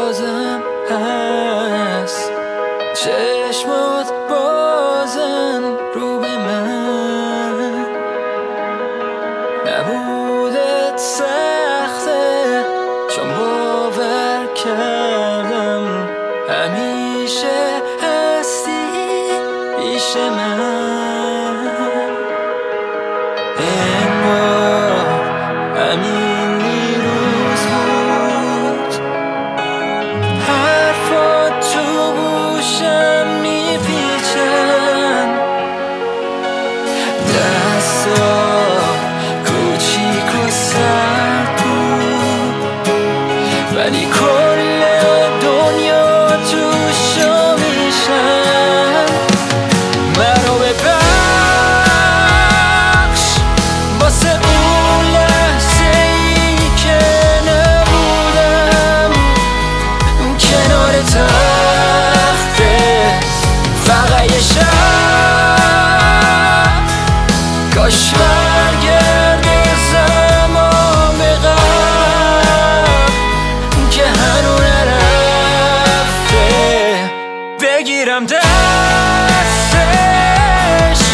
بازم هست، چشمات بازن رو به من. نبودت سخته چون باور کردم همیشه هستی پیش من. انگار همین دیروز بود، حرفات تو گوشم میپیچن، دستا کوچیک و سرد بود ولی کل دنیا توشو میشن. منو ببخش واسه اون لحظه ای که نبودم کنار تخت، فقط یه شب کاش برگرده زمان به قبل که هنو نرفته، بگیرم دستش